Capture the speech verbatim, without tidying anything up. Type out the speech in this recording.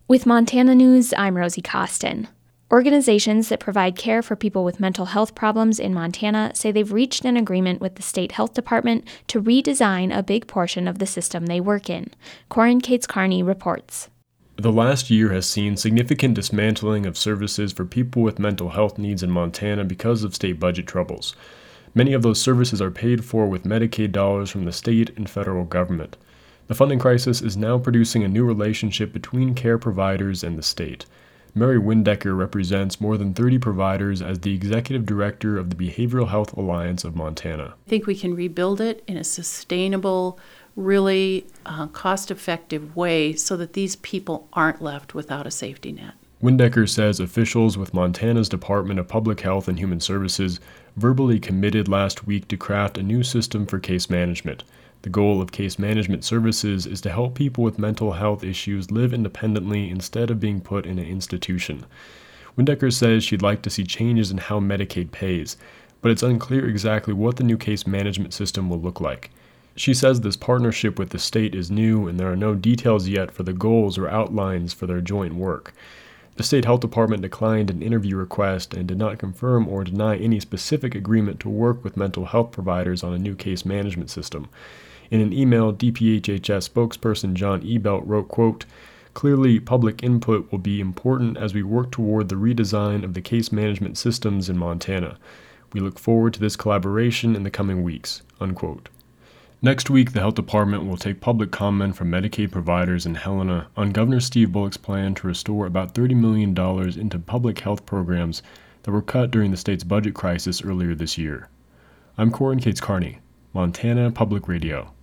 With Montana News, I'm Rosie Costin. Organizations that provide care for people with mental health problems in Montana say they've reached an agreement with the state health department to redesign a big portion of the system they work in. Corin Cates Carney reports. The last year has seen significant dismantling of services for people with mental health needs in Montana because of state budget troubles. Many of those services are paid for with Medicaid dollars from the state and federal government. The funding crisis is now producing a new relationship between care providers and the state. Mary Windecker represents more than thirty providers as the executive director of the Behavioral Health Alliance of Montana. I think we can rebuild it in a sustainable, really uh, cost-effective way so that these people aren't left without a safety net. Windecker says officials with Montana's Department of Public Health and Human Services verbally committed last week to craft a new system for case management. The goal of case management services is to help people with mental health issues live independently instead of being put in an institution. Windecker says she'd like to see changes in how Medicaid pays, but it's unclear exactly what the new case management system will look like. She says this partnership with the state is new and there are no details yet for the goals or outlines for their joint work. The state health department declined an interview request and did not confirm or deny any specific agreement to work with mental health providers on a new case management system. In an email, D P H H S spokesperson John Ebelt wrote, quote, "Clearly, public input will be important as we work toward the redesign of the case management systems in Montana. We look forward to this collaboration in the coming weeks," unquote. Next week, the health department will take public comment from Medicaid providers in Helena on Governor Steve Bullock's plan to restore about thirty million dollars into public health programs that were cut during the state's budget crisis earlier this year. I'm Corin Cates Carney, Montana Public Radio.